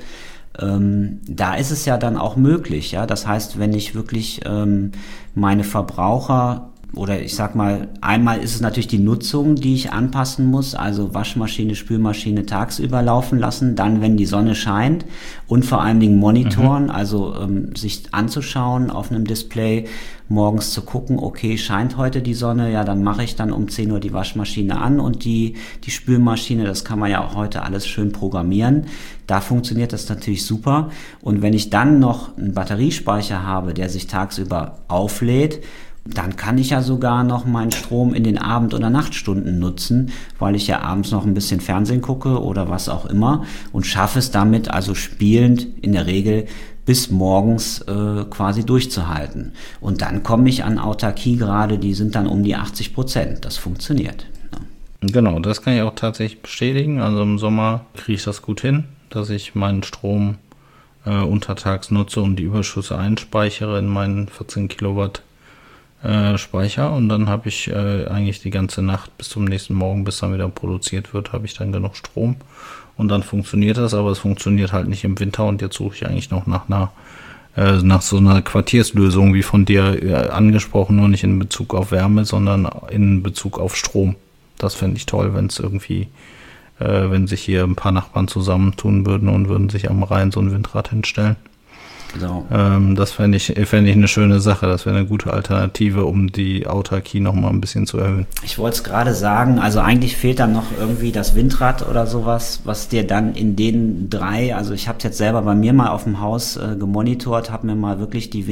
Speaker 3: Ähm, da ist es ja dann auch möglich, ja. Das heißt, wenn ich wirklich ähm, meine Verbraucher oder ich sag mal, einmal ist es natürlich die Nutzung, die ich anpassen muss, also Waschmaschine, Spülmaschine tagsüber laufen lassen, dann wenn die Sonne scheint und vor allen Dingen monitoren, mhm. also ähm, sich anzuschauen auf einem Display, morgens zu gucken, okay, scheint heute die Sonne, ja, dann mache ich dann um zehn Uhr die Waschmaschine an und die, die Spülmaschine, das kann man ja auch heute alles schön programmieren. Da funktioniert das natürlich super. Und wenn ich dann noch einen Batteriespeicher habe, der sich tagsüber auflädt, dann kann ich ja sogar noch meinen Strom in den Abend- oder Nachtstunden nutzen, weil ich ja abends noch ein bisschen Fernsehen gucke oder was auch immer und schaffe es damit also spielend in der Regel bis morgens äh, quasi durchzuhalten. Und dann komme ich an Autarkiegrade, die sind dann um die achtzig Prozent. Das funktioniert. Ja.
Speaker 2: Genau, das kann ich auch tatsächlich bestätigen. Also im Sommer kriege ich das gut hin, dass ich meinen Strom äh, untertags nutze und die Überschüsse einspeichere in meinen vierzehn Kilowatt Äh, Speicher und dann habe ich äh, eigentlich die ganze Nacht bis zum nächsten Morgen, bis dann wieder produziert wird, habe ich dann genug Strom und dann funktioniert das, aber es funktioniert halt nicht im Winter und jetzt suche ich eigentlich noch nach einer äh, nach so einer Quartierslösung wie von dir äh, angesprochen, nur nicht in Bezug auf Wärme, sondern in Bezug auf Strom. Das fände ich toll, wenn es irgendwie, äh, wenn sich hier ein paar Nachbarn zusammentun würden und würden sich am Rhein so ein Windrad hinstellen. Genau. Ähm, das fände ich, fände ich eine schöne Sache. Das wäre eine gute Alternative, um die Autarkie noch mal ein bisschen zu erhöhen.
Speaker 3: Ich wollte es gerade sagen, also eigentlich fehlt dann noch irgendwie das Windrad oder sowas, was dir dann in den drei, also ich habe es jetzt selber bei mir mal auf dem Haus äh, gemonitort, habe mir mal wirklich die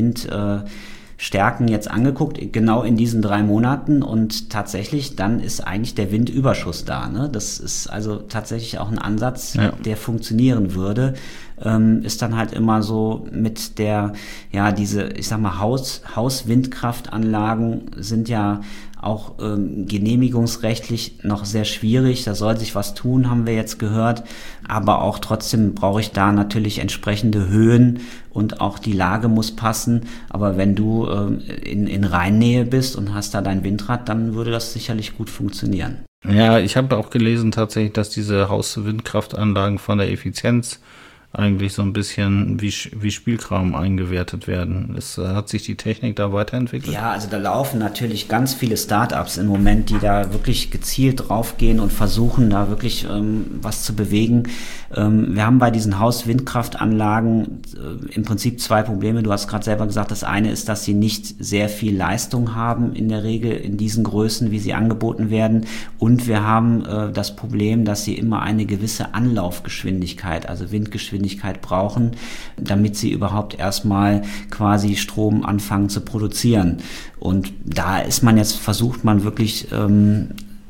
Speaker 3: Windstärken äh, jetzt angeguckt, genau in diesen drei Monaten und tatsächlich dann ist eigentlich der Windüberschuss da. Ne? Das ist also tatsächlich auch ein Ansatz, ja, der funktionieren würde. Ähm, ist dann halt immer so mit der, ja, diese, ich sag mal, Haus, Hauswindkraftanlagen sind ja auch ähm, genehmigungsrechtlich noch sehr schwierig. Da soll sich was tun, haben wir jetzt gehört. Aber auch trotzdem brauche ich da natürlich entsprechende Höhen und auch die Lage muss passen. Aber wenn du ähm, in, in Rheinnähe bist und hast da dein Windrad, dann würde das sicherlich gut funktionieren.
Speaker 2: Ja, ich habe auch gelesen tatsächlich, dass diese Hauswindkraftanlagen von der Effizienz eigentlich so ein bisschen wie, wie Spielkram eingewertet werden. Es, hat sich die Technik da weiterentwickelt?
Speaker 3: Ja, also da laufen natürlich ganz viele Startups im Moment, die da wirklich gezielt draufgehen und versuchen, da wirklich ähm, was zu bewegen. Ähm, wir haben bei diesen Haus-Windkraftanlagen äh, im Prinzip zwei Probleme. Du hast gerade selber gesagt, das eine ist, dass sie nicht sehr viel Leistung haben in der Regel in diesen Größen, wie sie angeboten werden. Und wir haben äh, das Problem, dass sie immer eine gewisse Anlaufgeschwindigkeit, also Windgeschwindigkeit, brauchen, damit sie überhaupt erstmal quasi Strom anfangen zu produzieren. Und da ist man jetzt, versucht man wirklich ähm,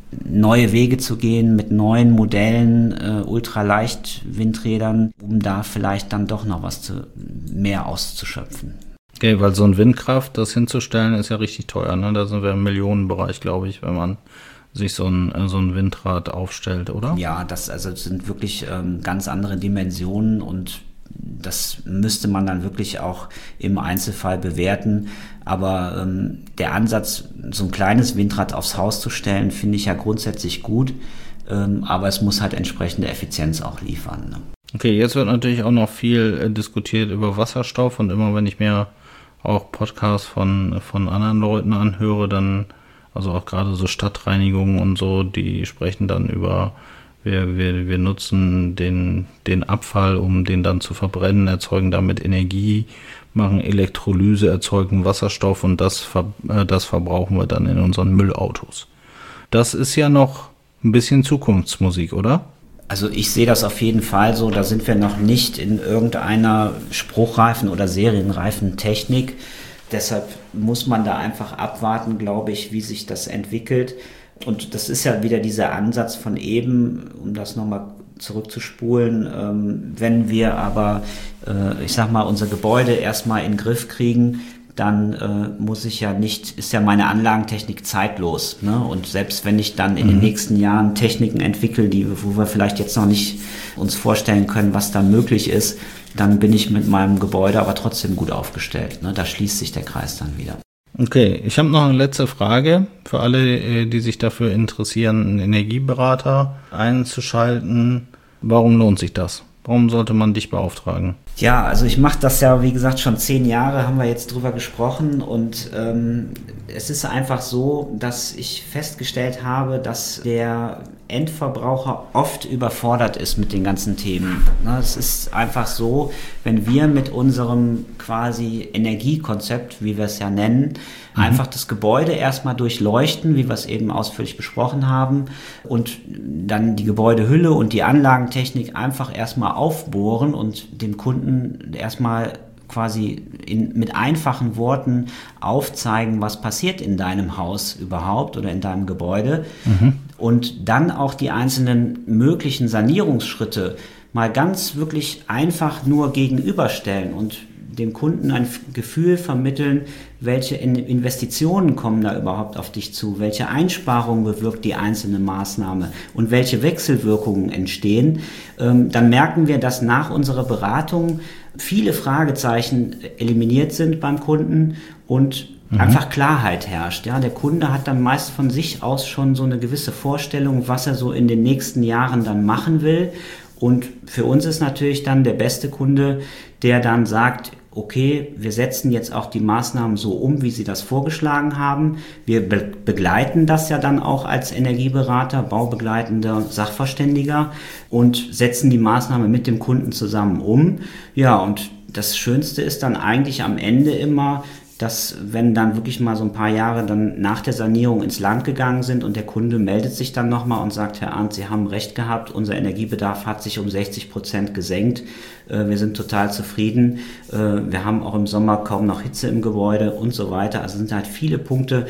Speaker 3: neue Wege zu gehen mit neuen Modellen, äh, Ultraleicht-Windrädern, um da vielleicht dann doch noch was zu, mehr auszuschöpfen.
Speaker 2: Okay, weil so ein Windkraft, das hinzustellen, ist ja richtig teuer, ne? Da sind wir im Millionenbereich, glaube ich, wenn man sich so ein, so ein Windrad aufstellt, oder?
Speaker 3: Ja, das also sind wirklich ähm, ganz andere Dimensionen und das müsste man dann wirklich auch im Einzelfall bewerten. Aber ähm, der Ansatz, so ein kleines Windrad aufs Haus zu stellen, finde ich ja grundsätzlich gut. Ähm, aber es muss halt entsprechende Effizienz auch liefern. Ne?
Speaker 2: Okay, jetzt wird natürlich auch noch viel äh, diskutiert über Wasserstoff und immer wenn ich mir auch Podcasts von, von anderen Leuten anhöre, dann also auch gerade so Stadtreinigungen und so, die sprechen dann über, wir, wir, wir nutzen den, den Abfall, um den dann zu verbrennen, erzeugen damit Energie, machen Elektrolyse, erzeugen Wasserstoff und das, ver, äh, das verbrauchen wir dann in unseren Müllautos. Das ist ja noch ein bisschen Zukunftsmusik, oder?
Speaker 3: Also ich sehe das auf jeden Fall so, da sind wir noch nicht in irgendeiner spruchreifen oder serienreifen Technik. Deshalb muss man da einfach abwarten, glaube ich, wie sich das entwickelt. Und das ist ja wieder dieser Ansatz von eben, um das nochmal zurückzuspulen. Ähm, wenn wir aber, äh, ich sag mal, unser Gebäude erstmal in den Griff kriegen, dann äh, muss ich ja nicht, ist ja meine Anlagentechnik zeitlos. Ne? Und selbst wenn ich dann in mhm. den nächsten Jahren Techniken entwickle, die, wo wir vielleicht jetzt noch nicht uns vorstellen können, was da möglich ist, dann bin ich mit meinem Gebäude aber trotzdem gut aufgestellt. Ne? Da schließt sich der Kreis dann wieder.
Speaker 2: Okay, ich habe noch eine letzte Frage für alle, die sich dafür interessieren, einen Energieberater einzuschalten. Warum lohnt sich das? Warum sollte man dich beauftragen?
Speaker 3: Ja, also ich mache das ja, wie gesagt, schon zehn Jahre, haben wir jetzt drüber gesprochen und ähm, es ist einfach so, dass ich festgestellt habe, dass der Endverbraucher oft überfordert ist mit den ganzen Themen. Es ist einfach so, wenn wir mit unserem quasi Energiekonzept, wie wir es ja nennen, mhm. einfach das Gebäude erstmal durchleuchten, wie wir es eben ausführlich besprochen haben, und dann die Gebäudehülle und die Anlagentechnik einfach erstmal aufbohren und dem Kunden erstmal quasi in, mit einfachen Worten aufzeigen, was passiert in deinem Haus überhaupt oder in deinem Gebäude, mhm. und dann auch die einzelnen möglichen Sanierungsschritte mal ganz wirklich einfach nur gegenüberstellen und dem Kunden ein Gefühl vermitteln, welche Investitionen kommen da überhaupt auf dich zu, welche Einsparungen bewirkt die einzelne Maßnahme und welche Wechselwirkungen entstehen. Ähm, dann merken wir, dass nach unserer Beratung viele Fragezeichen eliminiert sind beim Kunden und mhm. einfach Klarheit herrscht. Ja, der Kunde hat dann meist von sich aus schon so eine gewisse Vorstellung, was er so in den nächsten Jahren dann machen will. Und für uns ist natürlich dann der beste Kunde, der dann sagt, okay, wir setzen jetzt auch die Maßnahmen so um, wie Sie das vorgeschlagen haben. Wir be- begleiten das ja dann auch als Energieberater, baubegleitender Sachverständiger und setzen die Maßnahme mit dem Kunden zusammen um. Ja, und das Schönste ist dann eigentlich am Ende immer, dass wenn dann wirklich mal so ein paar Jahre dann nach der Sanierung ins Land gegangen sind und der Kunde meldet sich dann nochmal und sagt, Herr Arndt, Sie haben recht gehabt, unser Energiebedarf hat sich um sechzig Prozent gesenkt, wir sind total zufrieden, wir haben auch im Sommer kaum noch Hitze im Gebäude und so weiter. Also es sind halt viele Punkte,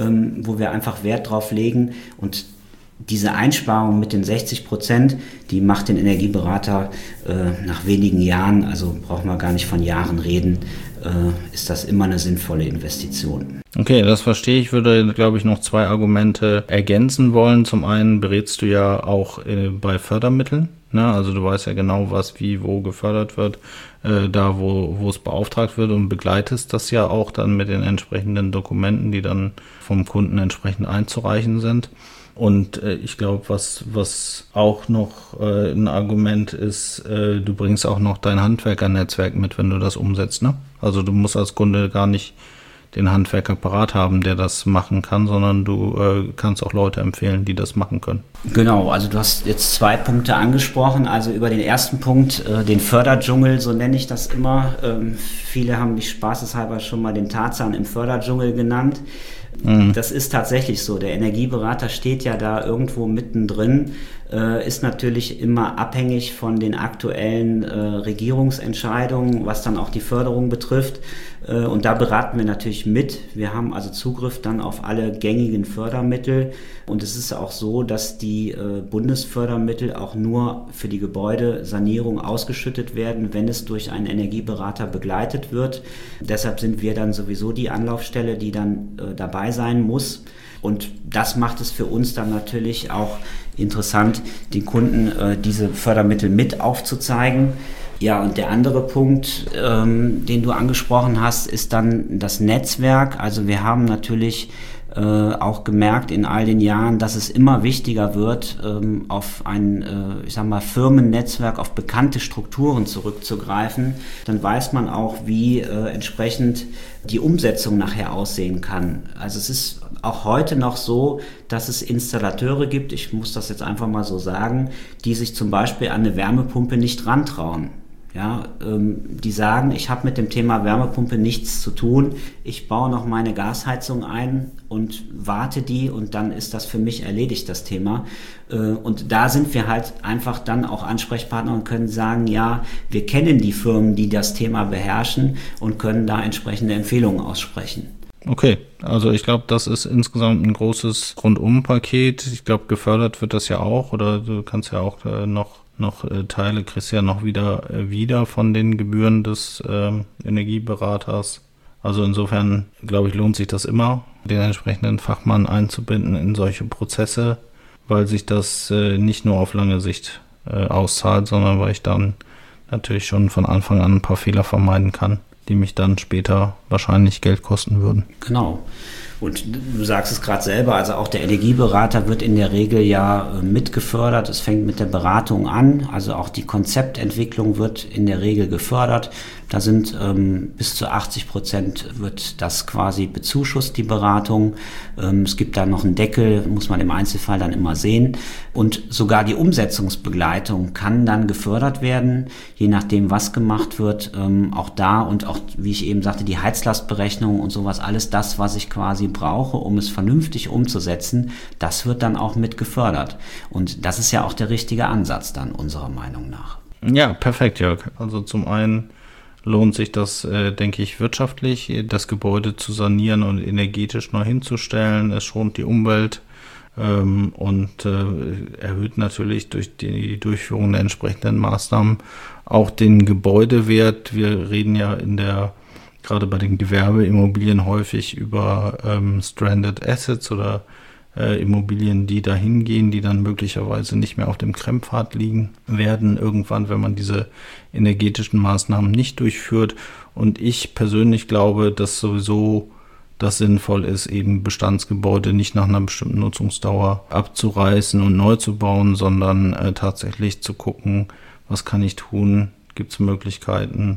Speaker 3: wo wir einfach Wert drauf legen, und diese Einsparung mit den sechzig Prozent, die macht den Energieberater äh, nach wenigen Jahren, also braucht man gar nicht von Jahren reden, äh, ist das immer eine sinnvolle Investition.
Speaker 2: Okay, das verstehe ich. Ich würde, glaube ich, noch zwei Argumente ergänzen wollen. Zum einen berätst du ja auch äh, bei Fördermitteln. Ne? Also du weißt ja genau, was wie wo gefördert wird, äh, da wo wo es beauftragt wird, und begleitest das ja auch dann mit den entsprechenden Dokumenten, die dann vom Kunden entsprechend einzureichen sind. Und äh, ich glaube, was, was auch noch äh, ein Argument ist, äh, du bringst auch noch dein Handwerkernetzwerk mit, wenn du das umsetzt, ne? Also du musst als Kunde gar nicht den Handwerker parat haben, der das machen kann, sondern du äh, kannst auch Leute empfehlen, die das machen können.
Speaker 3: Genau, also du hast jetzt zwei Punkte angesprochen. Also über den ersten Punkt, äh, den Förderdschungel, so nenne ich das immer. Ähm, viele haben mich spaßeshalber schon mal den Tarzan im Förderdschungel genannt. Mhm. Das ist tatsächlich so. Der Energieberater steht ja da irgendwo mittendrin, äh, ist natürlich immer abhängig von den aktuellen äh, Regierungsentscheidungen, was dann auch die Förderung betrifft. Äh, und da beraten wir natürlich mit. Wir haben also Zugriff dann auf alle gängigen Fördermittel. Und es ist auch so, dass die äh, Bundesfördermittel auch nur für die Gebäudesanierung ausgeschüttet werden, wenn es durch einen Energieberater begleitet wird. Deshalb sind wir dann sowieso die Anlaufstelle, die dann äh, dabei sein muss. Und das macht es für uns dann natürlich auch interessant, den Kunden äh, diese Fördermittel mit aufzuzeigen. Ja, und der andere Punkt, ähm, den du angesprochen hast, ist dann das Netzwerk. Also wir haben natürlich äh, auch gemerkt in all den Jahren, dass es immer wichtiger wird, ähm, auf ein, äh, ich sag mal, Firmennetzwerk, auf bekannte Strukturen zurückzugreifen. Dann weiß man auch, wie äh, entsprechend die Umsetzung nachher aussehen kann. Also es ist auch heute noch so, dass es Installateure gibt, ich muss das jetzt einfach mal so sagen, die sich zum Beispiel an eine Wärmepumpe nicht rantrauen. Ja, ähm, die sagen, ich habe mit dem Thema Wärmepumpe nichts zu tun, ich baue noch meine Gasheizung ein und warte die und dann ist das für mich erledigt, das Thema. Äh, und da sind wir halt einfach dann auch Ansprechpartner und können sagen, ja, wir kennen die Firmen, die das Thema beherrschen und können da entsprechende Empfehlungen aussprechen.
Speaker 2: Okay, also ich glaube, das ist insgesamt ein großes Rundum-Paket. Ich glaube, gefördert wird das ja auch, oder du kannst ja auch äh, noch noch äh, Teile, kriegst ja noch wieder äh, wieder von den Gebühren des äh, Energieberaters. Also insofern, glaube ich, lohnt sich das immer, den entsprechenden Fachmann einzubinden in solche Prozesse, weil sich das äh, nicht nur auf lange Sicht äh, auszahlt, sondern weil ich dann natürlich schon von Anfang an ein paar Fehler vermeiden kann, die mich dann später wahrscheinlich Geld kosten würden.
Speaker 3: Genau. Und du sagst es gerade selber, also auch der Energieberater wird in der Regel ja äh, mitgefördert. Es fängt mit der Beratung an, also auch die Konzeptentwicklung wird in der Regel gefördert. Da sind ähm, bis zu achtzig Prozent wird das quasi bezuschusst, die Beratung. Ähm, es gibt da noch einen Deckel, muss man im Einzelfall dann immer sehen. Und sogar die Umsetzungsbegleitung kann dann gefördert werden, je nachdem, was gemacht wird. Ähm, auch da und auch, wie ich eben sagte, die Heizlastberechnung und sowas, alles das, was ich quasi brauche, um es vernünftig umzusetzen, das wird dann auch mit gefördert. Und das ist ja auch der richtige Ansatz dann unserer Meinung nach.
Speaker 2: Ja, perfekt, Jörg. Also zum einen lohnt sich das, äh, denke ich, wirtschaftlich, das Gebäude zu sanieren und energetisch neu hinzustellen. Es schont die Umwelt ähm, und äh, erhöht natürlich durch die Durchführung der entsprechenden Maßnahmen auch den Gebäudewert. Wir reden ja in der gerade bei den Gewerbeimmobilien häufig über ähm, Stranded Assets oder äh, Immobilien, die dahin gehen, die dann möglicherweise nicht mehr auf dem Krempfad liegen werden, irgendwann, wenn man diese energetischen Maßnahmen nicht durchführt. Und ich persönlich glaube, dass sowieso das sinnvoll ist, eben Bestandsgebäude nicht nach einer bestimmten Nutzungsdauer abzureißen und neu zu bauen, sondern äh, tatsächlich zu gucken, was kann ich tun, gibt es Möglichkeiten,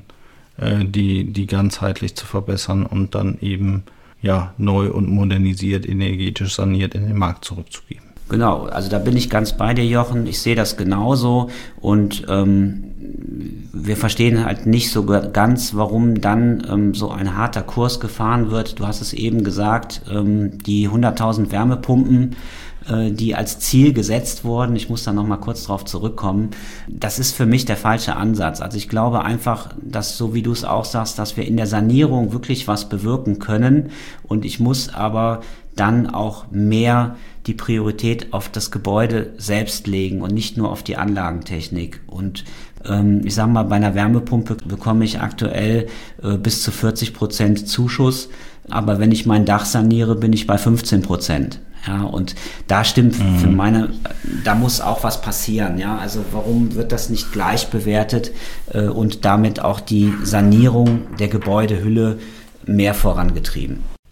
Speaker 2: die die ganzheitlich zu verbessern und dann eben ja neu und modernisiert, energetisch saniert in den Markt zurückzugeben.
Speaker 3: Genau, also da bin ich ganz bei dir, Jochen. Ich sehe das genauso und ähm, wir verstehen halt nicht so ganz, warum dann ähm, so ein harter Kurs gefahren wird. Du hast es eben gesagt, ähm, die hunderttausend Wärmepumpen, die als Ziel gesetzt wurden. Ich muss da noch mal kurz drauf zurückkommen. Das ist für mich der falsche Ansatz. Also ich glaube einfach, dass, so wie du es auch sagst, dass wir in der Sanierung wirklich was bewirken können. Und ich muss aber dann auch mehr die Priorität auf das Gebäude selbst legen und nicht nur auf die Anlagentechnik. Und ähm, ich sage mal, bei einer Wärmepumpe bekomme ich aktuell äh, bis zu vierzig Prozent Zuschuss. Aber wenn ich mein Dach saniere, bin ich bei fünfzehn Prozent. Ja, und da stimmt mhm. für meine, da muss auch was passieren. Ja, also warum wird das nicht gleich bewertet äh, und damit auch die Sanierung der Gebäudehülle mehr vorangetrieben?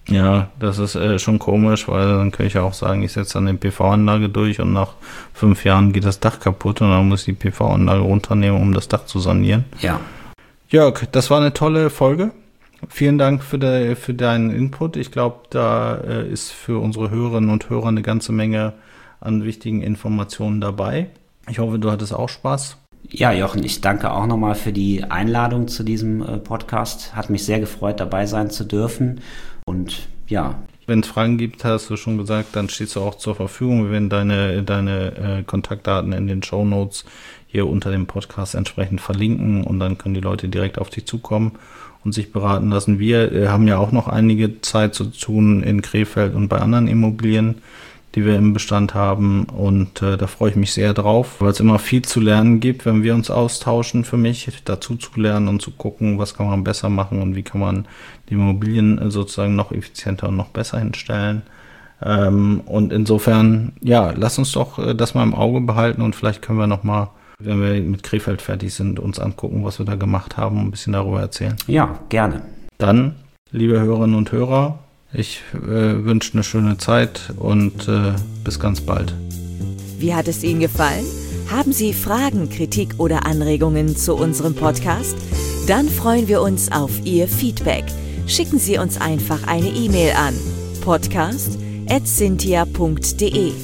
Speaker 2: Ja, das ist äh, schon komisch, weil dann könnte ich ja auch sagen, ich setze dann eine P V-Anlage durch und nach fünf Jahren geht das Dach kaputt und dann muss ich die P V-Anlage runternehmen, um das Dach zu sanieren.
Speaker 3: Ja.
Speaker 2: Jörg, das war eine tolle Folge. Vielen Dank für, de, für deinen Input. Ich glaube, da äh, ist für unsere Hörerinnen und Hörer eine ganze Menge an wichtigen Informationen dabei. Ich hoffe, du hattest auch Spaß.
Speaker 3: Ja, Jochen, ich danke auch nochmal für die Einladung zu diesem äh, Podcast. Hat mich sehr gefreut, dabei sein zu dürfen. Und ja.
Speaker 2: Wenn es Fragen gibt, hast du schon gesagt, dann stehst du auch zur Verfügung. Wir werden deine, deine äh, Kontaktdaten in den Shownotes hier unter dem Podcast entsprechend verlinken und dann können die Leute direkt auf dich zukommen und sich beraten lassen. Wir äh, haben ja auch noch einige Zeit zu tun in Krefeld und bei anderen Immobilien, die wir im Bestand haben, und äh, da freue ich mich sehr drauf, weil es immer viel zu lernen gibt, wenn wir uns austauschen, für mich dazu zu lernen und zu gucken, was kann man besser machen und wie kann man die Immobilien äh, sozusagen noch effizienter und noch besser hinstellen. Ähm, und insofern, ja, lass uns doch äh, das mal im Auge behalten und vielleicht können wir noch mal, wenn wir mit Krefeld fertig sind, uns angucken, was wir da gemacht haben und ein bisschen darüber erzählen.
Speaker 3: Ja, gerne.
Speaker 2: Dann, liebe Hörerinnen und Hörer, ich äh, wünsche eine schöne Zeit und äh, bis ganz bald.
Speaker 1: Wie hat es Ihnen gefallen? Haben Sie Fragen, Kritik oder Anregungen zu unserem Podcast? Dann freuen wir uns auf Ihr Feedback. Schicken Sie uns einfach eine E-Mail an podcast at cintia punkt de.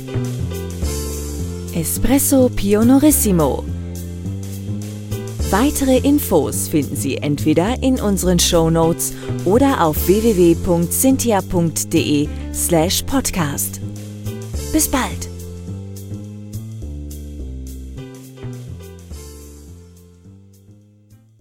Speaker 1: Espresso Pionorissimo. Weitere Infos finden Sie entweder in unseren Shownotes oder auf w w w punkt cintia punkt de slash podcast. Bis bald!